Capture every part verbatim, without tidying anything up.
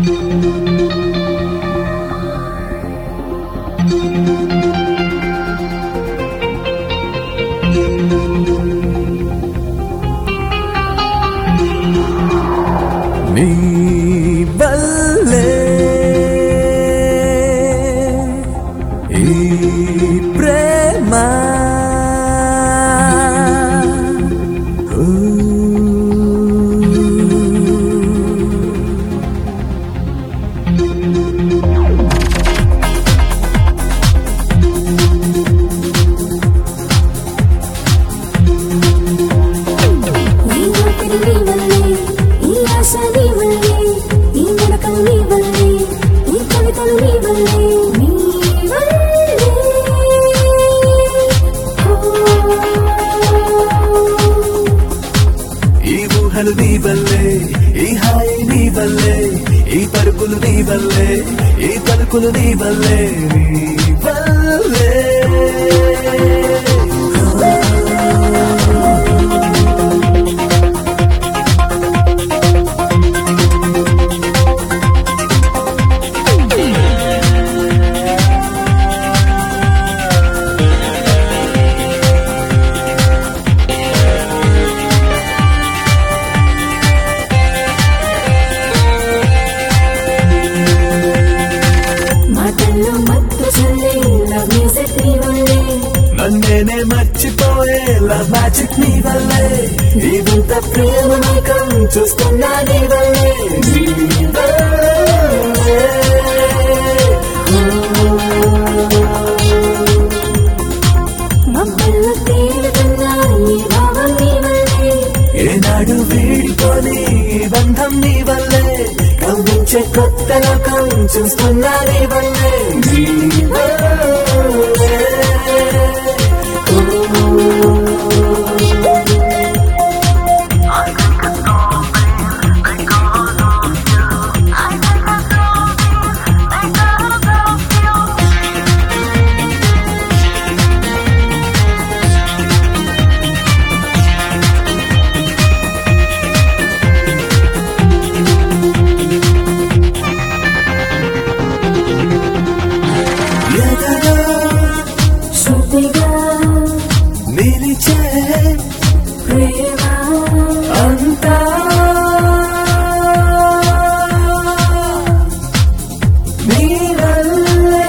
నీ వల్లే ఈ ప్రేమ ఊహలు నీ వల్లే, ఈ హాయి నీ వల్లే, ఈ పరుగులు నీ వల్లే, ఈ పలుకులు నీ వల్లే, నీ వల్లే. నన్నేనే మర్చిపోయే లవ్ మ్యాజిక్ నీ వల్లే, ఈ వింత ప్రేమ మైకం చూస్తున్నా నీ వల్లే, నీ వల్లే. ఏనాడు వీడిపోని బంధం నీ వల్లే, కవ్వించే కొత్త లోకం చూస్తున్నా నీ వల్లే, నీ వల్లే. నిలిచే ప్రేమ అంతా నీ వల్లే.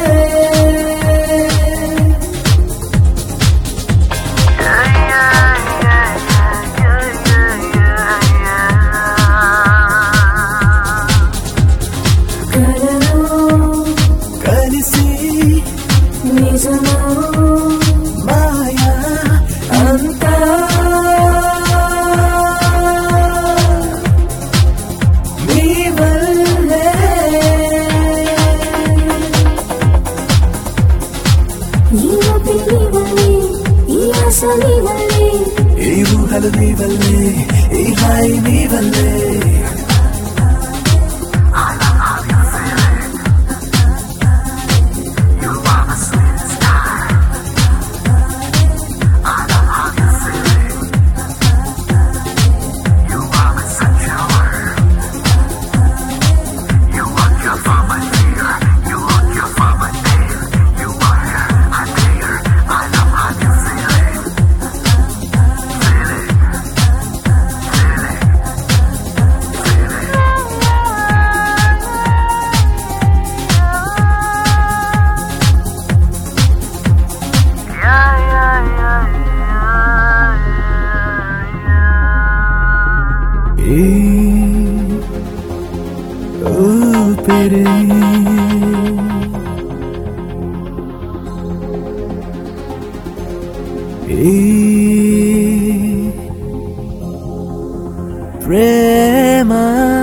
కలలో కలిసి నిజమో మాయా అంతా నీ వల్లే. ఈ ఊహలు నీ వల్లే, ఈ హాయి నీ వల్లే. ఊపిరి ఈ ప్రేమ